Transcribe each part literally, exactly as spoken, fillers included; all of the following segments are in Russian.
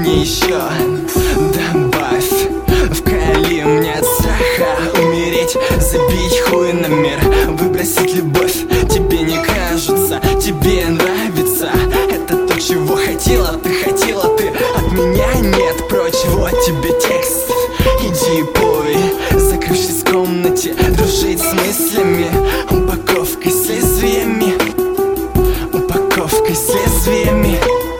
мне еще добавь. Вкали мне от страха умереть, забить хуй на мир, выбросить любовь. Тебе не кажется, тебе нравится это то, чего хотела ты, хотела ты от меня, нет прочь. Вот тебе текст, иди пой, закрывшись в комнате, дружить с мыслями. Упаковкой с лезвиями, упаковкой с лезвиями.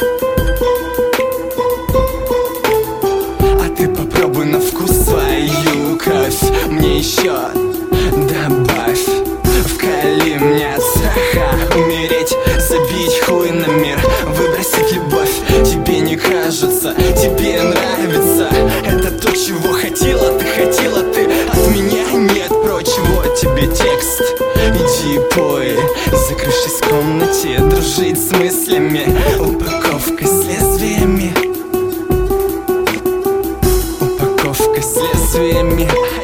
А ты попробуй на вкус свою кровь, мне еще добавь. Вкали мне от страха умереть, забить хуй на мир, выбросить любовь. Тебе не кажется, тебе нравится это то, чего хотела ты, хотела ты от меня, нет прочь. Вот тебе текст, иди пой, закрывшись в комнате, дружить с мыслями. Упаковка с лезвиями, упаковка с лезвиями.